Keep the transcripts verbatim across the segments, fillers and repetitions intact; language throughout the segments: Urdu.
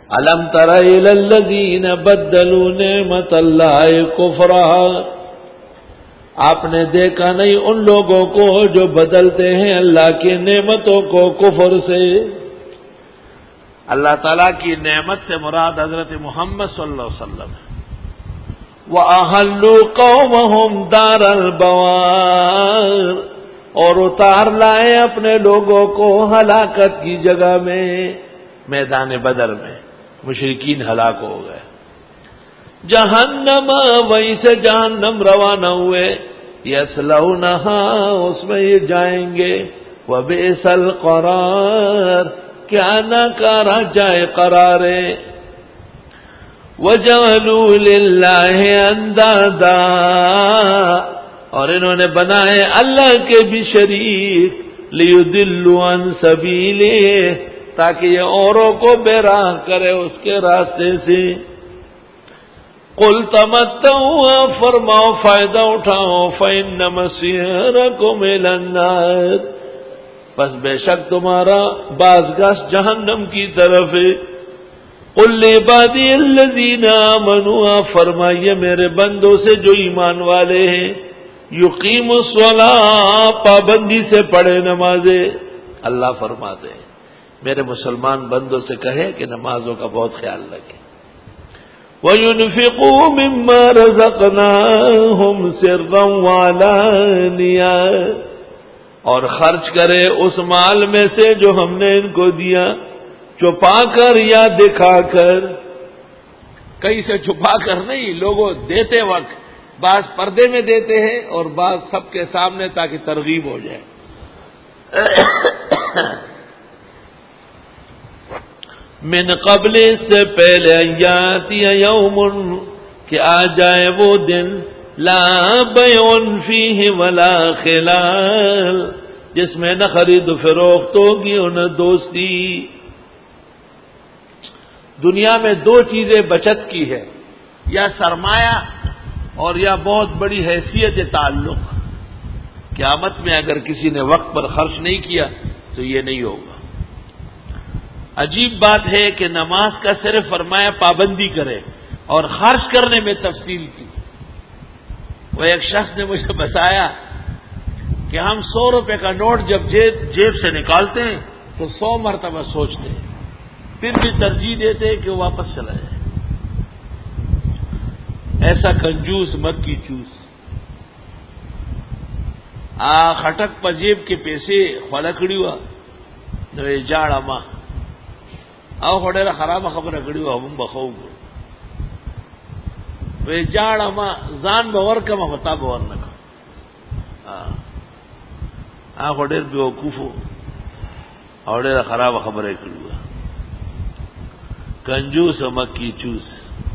الم تر الی الذین بدلوا نعمت اللہ کفرا، آپ نے دیکھا نہیں ان لوگوں کو جو بدلتے ہیں اللہ کی نعمتوں کو کفر سے۔ اللہ تعالیٰ کی نعمت سے مراد حضرت محمد صلی اللہ علیہ وسلم ہے۔ وَأَحَلُّوا قَوْمَهُمْ دَارَ الْبَوَارِ، اور اتار لائے اپنے لوگوں کو ہلاکت کی جگہ میں، میدان بدر میں مشرکین ہلاک ہو گئے۔ جہنم، وہیں سے جہنم روانہ ہوئے، یصلونہا، اس میں یہ جائیں گے، وبئس القرار، کیا ناکارہ جائے قرارے، وجعلوا للہ اندادا، اور انہوں نے بنائے اللہ کے بھی شریک، لیضلوا عن سبیلہ، تاکہ یہ اوروں کو بے راہ کرے اس کے راستے سے۔ قل تمتعوا، فرماؤ فائدہ اٹھاؤ، فإن مصيركم إلى النار، بس بے شک تمہارا بازگشت جہنم کی طرف ہے۔ قل لعبادی الذین آمنوا، فرمائیے میرے بندوں سے جو ایمان والے ہیں، یقیموا الصلاۃ، پابندی سے پڑھے نمازیں۔ اللہ فرماتے ہیں میرے مسلمان بندوں سے کہے کہ نمازوں کا بہت خیال رکھیں۔ وَيُنْفِقُوا مِمَّا رَزَقْنَاهُمْ سِرًّا وَعَلَانِيَةً، اور خرچ کرے اس مال میں سے جو ہم نے ان کو دیا، چھپا کر یا دکھا کر۔ کہیں سے چھپا کر نہیں، لوگوں دیتے وقت بعض پردے میں دیتے ہیں اور بعض سب کے سامنے تاکہ ترغیب ہو جائے۔ من قبل، اس سے پہلے، ایاتی یوم، کہ آ جائے وہ دن، لا بیع فیہ ولا خلال، جس میں نہ خرید و فروخت ہوگی اور نہ دوستی۔ دنیا میں دو چیزیں بچت کی ہے، یا سرمایہ اور یا بہت بڑی حیثیت تعلق۔ قیامت میں اگر کسی نے وقت پر خرچ نہیں کیا تو یہ نہیں ہوگا۔ عجیب بات ہے کہ نماز کا صرف فرمایا پابندی کرے اور خرچ کرنے میں تفصیل کی۔ وہ ایک شخص نے مجھے بتایا کہ ہم سو روپے کا نوٹ جب جیب جیب سے نکالتے ہیں تو سو مرتبہ سوچتے ہیں، پھر بھی ترجیح دیتے ہیں کہ وہ واپس چلا جائے۔ ایسا کنجوس مت کی چوس آ خٹک پر جیب کے پیسے خلکڑی ہوا نو جاڑا ماں او خڑے خراب خبر کڑی ہوا ہم بخو وے جاڑا ماں زان باور کا میں ہوتا باور نہ آ خڑے بیوقوف اوڑے خراب خبر کڑی ہوا کنجوس مکی چوس۔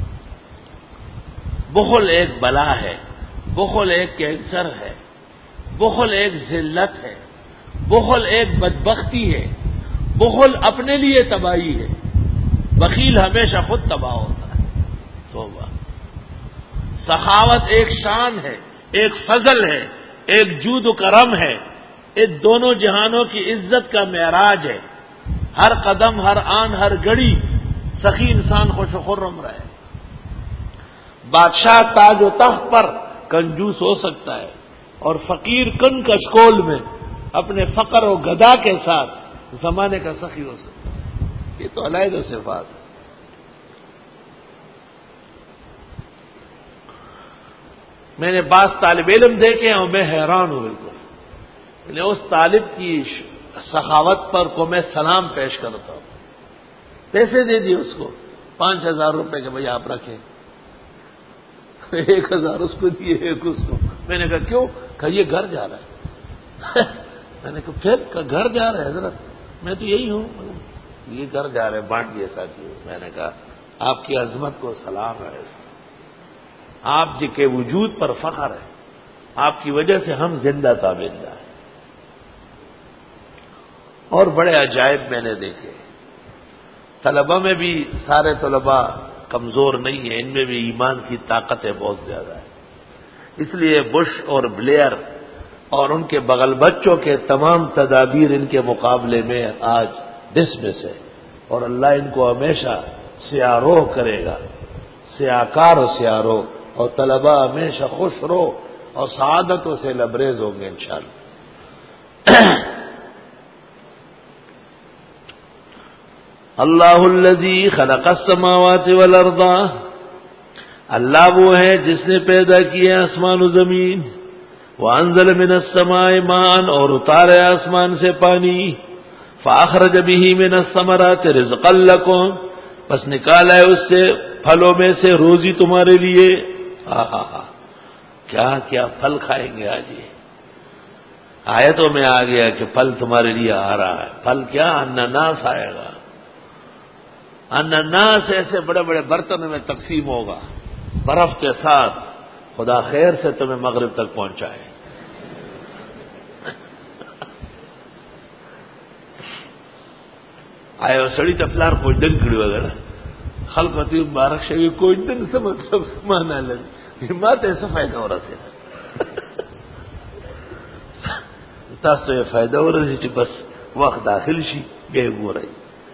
بخل ایک بلا ہے، بخل ایک کینسر ہے، بخل ایک ذلت ہے، بخل ایک بدبختی ہے، بخل اپنے لیے تباہی ہے۔ بخیل ہمیشہ خود تباہ ہوتا ہے۔ توبہ۔ سخاوت ایک شان ہے، ایک فضل ہے، ایک جود و کرم ہے، ان دونوں جہانوں کی عزت کا معراج ہے۔ ہر قدم، ہر آن، ہر گھڑی سخی انسان خوش و خرم رہے۔ بادشاہ تاج و تخت پر کنجوس ہو سکتا ہے اور فقیر کن کشکول میں اپنے فقر و گدا کے ساتھ زمانے کا سخی ہو سکتا ہے۔ یہ تو علیحدہ صفات ہے۔ میں نے بعض طالب علم دیکھے اور میں حیران ہوں بالکل، میں اس طالب کی سخاوت پر کو میں سلام پیش کرتا ہوں۔ پیسے دے دیے اس کو پانچ ہزار روپے کے، بھائی آپ رکھیں۔ ایک ہزار اس کو دیے، ایک اس کو۔ میں نے کہا کیوں؟ کہا یہ گھر جا رہا ہے۔ میں نے کہا پھر گھر جا رہا ہے حضرت؟ میں تو یہی ہوں۔ یہ گھر جا رہے بانٹ دیا ساتھی۔ میں نے کہا آپ کی عظمت کو سلام ہے، آپ جی کے وجود پر فخر ہے، آپ کی وجہ سے ہم زندہ تابندہ ہیں۔ اور بڑے عجائب میں نے دیکھے، طلبہ میں بھی سارے طلبہ کمزور نہیں ہیں، ان میں بھی ایمان کی طاقتیں بہت زیادہ ہیں۔ اس لیے بش اور بلیئر اور ان کے بغل بچوں کے تمام تدابیر ان کے مقابلے میں آج ڈسمس ہے، اور اللہ ان کو ہمیشہ سیارو کرے گا، سیاکار و سیارو، اور طلبہ ہمیشہ خوش رو اور سعادتوں سے لبریز ہوں گے انشاءاللہ۔ اللہ الذی خلق السماوات والارض، اللہ وہ ہے جس نے پیدا کیا آسمان و زمین، وانزل من السماء ماء، اور اتارے آسمان سے پانی، فاخرج به من الثمرات رزقا لکم، بس نکالا ہے اس سے پھلوں میں سے روزی تمہارے لیے۔ آہا ہا، کیا کیا پھل کھائیں گے آج یہ، آیتوں میں آ گیا کہ پھل تمہارے لیے آ رہا ہے۔ پھل کیا، انناس آئے گا، انناس ایسے بڑے بڑے برتنوں میں تقسیم ہوگا برف کے ساتھ، خدا خیر سے تمہیں مغرب تک پہنچائے۔ آئے سڑی تپلار کوئدن کڑی وغیرہ خلقتی مبارک شوی کوئدن سے مطلب سمانا لگی ہمات ایسا فائدہ ہو رہا سے تاس تو یہ فائدہ ہو رہا سی بس وقت داخل شی گئے ہو رہی۔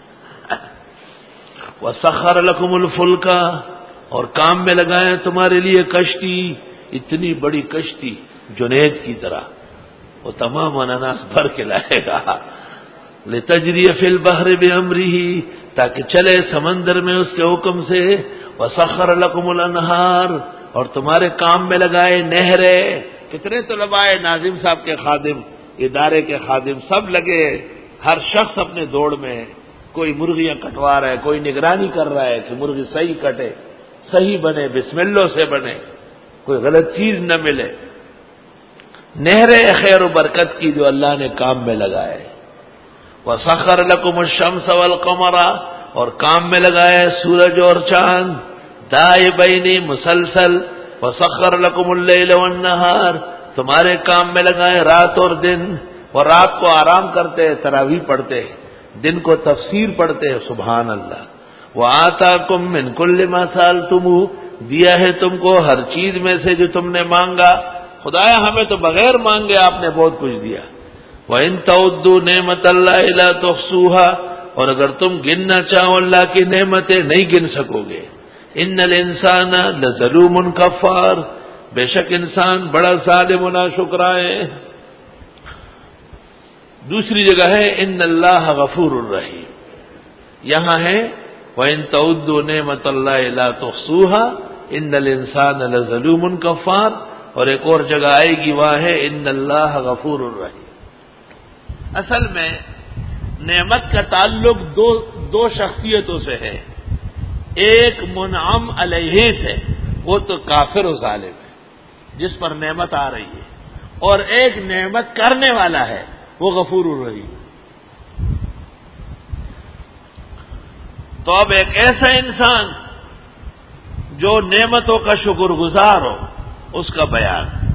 وَسَخَّرَ لَكُمُ الْفُلْكَ، اور کام میں لگائے تمہارے لیے کشتی، اتنی بڑی کشتی جنید کی طرح، وہ تمام اناناس بھر کے لائے گا، لِتَجْرِيَ فِي الْبَحْرِ بِأَمْرِهِ، تاکہ چلے سمندر میں اس کے حکم سے، وَسَخَّرَ لَكُمُ الْأَنْهَارَ، اور تمہارے کام میں لگائے نہریں۔ کتنے طلباء ناظم صاحب کے خادم، ادارے کے خادم سب لگے، ہر شخص اپنے دوڑ میں، کوئی مرغیاں کٹوا رہا ہے، کوئی نگرانی کر رہا ہے کہ مرغی صحیح کٹے، صحیح بنے، بسم اللہ سے بنے، کوئی غلط چیز نہ ملے۔ نہریں خیر و برکت کی جو اللہ نے کام میں لگائے۔ وَسَخَّرَ لَكُمُ الشَّمْسَ وَالْقَمَرَ، اور کام میں لگائے سورج اور چاند، دائبین مسلسل، وَسَخَّرَ لَكُمُ اللَّيْلَ وَالنَّهَارَ، تمہارے کام میں لگائے رات اور دن، اور رات کو آرام کرتے تراویح پڑھتے، دن کو تفسیر پڑھتے، سبحان اللہ۔ وَآتَاكُم مِّن كُلِّ مَا سَأَلْتُمُوهُ، دیا ہے تم کو ہر چیز میں سے جو تم نے مانگا، خدایا ہمیں تو بغیر مانگے آپ نے بہت کچھ دیا۔ وَإِن تَعُدُّوا نِعْمَتَ اللَّهِ لَا تُحْصُوهَا، اور اگر تم گننا چاہو اللہ کی نعمتیں نہیں گن سکو گے۔ إِنَّ الْإِنسَانَ لَظَلُومٌ كَفَّارٌ، بے شک انسان بڑا ظالم و ناشکرا ہے۔ دوسری جگہ ہے ان اللہ غفور الرحیم، یہاں ہے وَإِن تَعُدُّوا نِعْمَتَ اللَّهِ لَا تُحْصُوهَا إِنَّ الْإِنسَانَ لَظَلُومٌ كَفَّارٌ، اور ایک اور جگہ آئے گی وہاں ہے ان اللہ غفور الرحیم۔ اصل میں نعمت کا تعلق دو دو شخصیتوں سے ہے، ایک منعم علیہ سے، وہ تو کافر و ظالم ہے جس پر نعمت آ رہی ہے، اور ایک نعمت کرنے والا ہے وہ غفور الرحیم۔ تو اب ایک ایسا انسان جو نعمتوں کا شکر گزار ہو، اس کا بیان